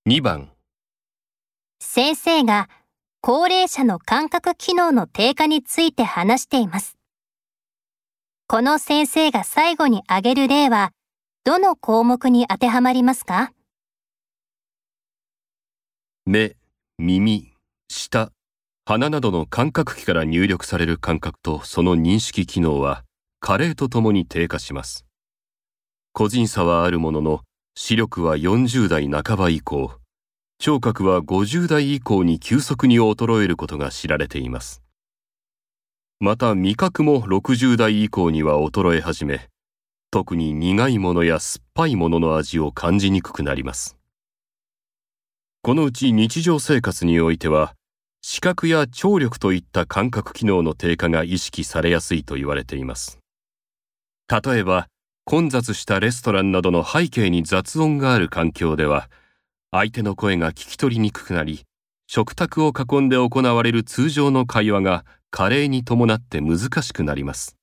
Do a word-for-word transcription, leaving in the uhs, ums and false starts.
にばん、 先生が高齢者の感覚機能の低下について話しています。この先生が最後に挙げる例は、どの項目に当てはまりますか？ 目、耳、舌、鼻などの感覚器から入力される感覚とその認識機能は加齢とともに低下します。個人差はあるものの、視力はよんじゅうだいなかば以降、聴覚はごじゅうだい以降に急速に衰えることが知られています。また味覚もろくじゅうだい以降には衰え始め、特に苦いものや酸っぱいものの味を感じにくくなります。このうち日常生活においては、視覚や聴力といった感覚機能の低下が意識されやすいと言われています。例えば、混雑したレストランなどの背景に雑音がある環境では、相手の声が聞き取りにくくなり、食卓を囲んで行われる通常の会話が加齢に伴って難しくなります。